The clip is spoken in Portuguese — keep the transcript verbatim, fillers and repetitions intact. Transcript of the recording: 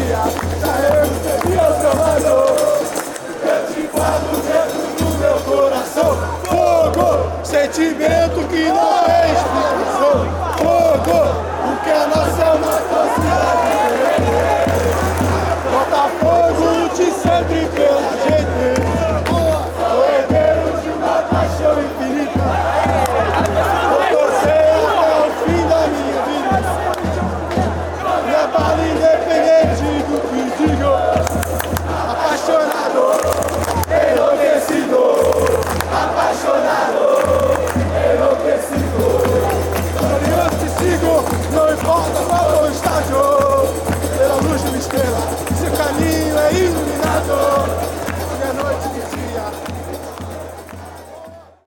dia, já recebi o seu valor. Eu te guardo dentro do meu coração. Fogo, sentimento que não é explicação. Fogo, porque a nossa